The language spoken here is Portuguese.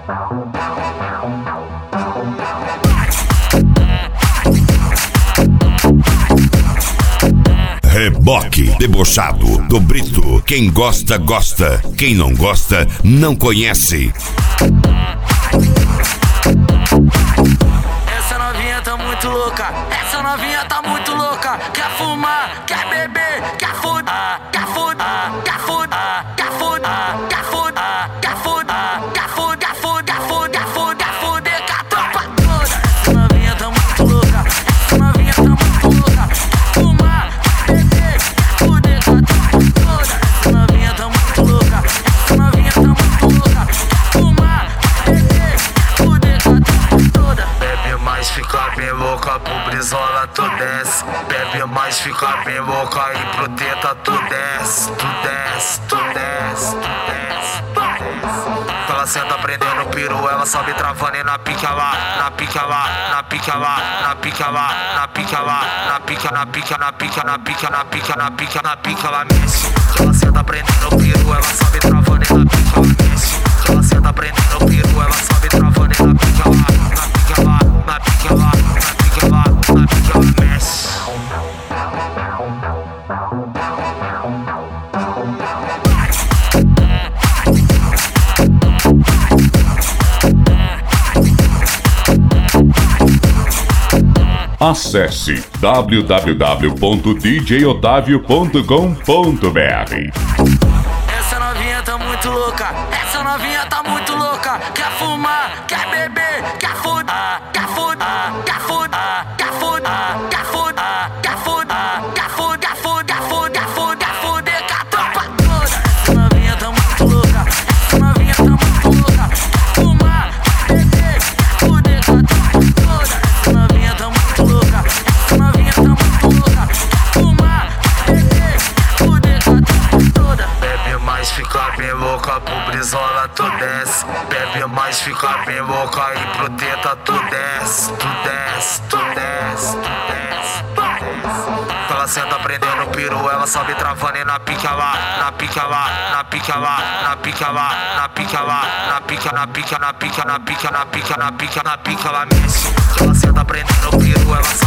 Reboque, debochado, do Brito. Quem gosta, gosta. Quem não gosta, não conhece. Essa novinha tá muito louca. Essa novinha tá muito louca. Quer fumar, quer beber, quer foder, quer foder, quer foder, quer foder, quer foder, quer foder, quer foder, quer foder, quer foder, quer foder com a tropa toda. Essa novinha tá muito louca. Essa novinha tá muito louca. Quer fumar, quer beber, quer foder com a tropa toda. Essa novinha tá muito louca. Essa novinha tá muito louca. Quer fumar, quer beber, quer foder com a tropa toda. Bebe mais, fica bem louca, pro brisola tu desce. Bebe mais, fica bem louca e pro teta tu desce. Tu desce, tu desce, tu desce, tu desce. Ela senta prendendo o peru, ela sobe travando e na pica lá, na pica lá, na pica lá, na pica lá, na pica lá, na pica, na pica, na pica, na pica, na pica, na pica, na pica, ela mexe. Ela senta prendendo o peru, ela sobe travando e na pica ela mexe. Ela senta prendendo o peru, ela sobe travando e na pica lá, na pica lá, na pica lá, na pica lá, na pica ela mexe. Acesse www.djotavio.com.br. Essa novinha tá muito louca. Essa novinha tá muito louca. Quer fumar, quer beber, quer foder, quer foder, quer foder, quer foder, quer foder, quer foder, quer foder, quer foder, quer foder, quer foder, quer foder com a tropa toda. Essa novinha tá muito louca. Essa novinha tá muito louca. Quer fumar, quer beber, quer foder com a tropa toda. Essa novinha tá muito louca. Essa novinha tá muito louca. Quer fumar, quer beber, quer foder com a tropa toda. Bebe mais, fica bem louca, pro brisola tu desce. Bebe mais, fica bem louca e pro teta tu desce. Tu desce, tu desce, tu desce, tu desce. Ela senta prendendo o peru, ela sobe travando e na pica lá, na pica lá, na pica lá, na pica lá, na pica lá, na pica, na pica, na pica, na pica, na pica, na pica, na pica, ela mexe. Ela senta prendendo o peru, ela sobe